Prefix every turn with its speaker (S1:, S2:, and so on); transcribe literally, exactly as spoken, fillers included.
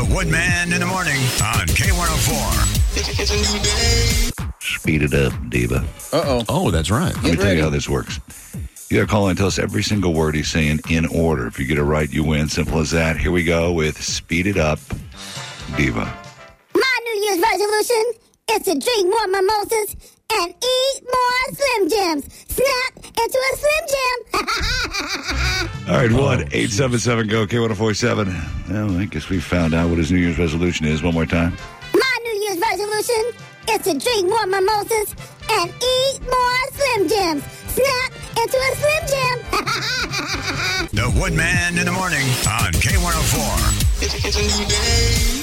S1: The Woodman in the morning on K one oh four.
S2: It's, it's a new day.
S3: Speed it up, Diva.
S4: Uh-oh.
S5: Oh, that's right.
S3: Let me tell you how this works. You got to call in and tell us every single word he's saying in order. If you get it right, you win. Simple as that. Here we go with Speed It Up, Diva.
S6: My New Year's resolution is to drink more mimosas and eat more Slim Jims. Snap into a Slim Jim.
S3: All right, one eight seven seven go K one oh four seven. Well, I guess we found out what his New Year's resolution is. One more time.
S6: My New Year's resolution is to drink more mimosas and eat more Slim Jims. Snap into a Slim Jim.
S1: The Woodman in the morning on K one oh four.
S2: It's, it's a new day.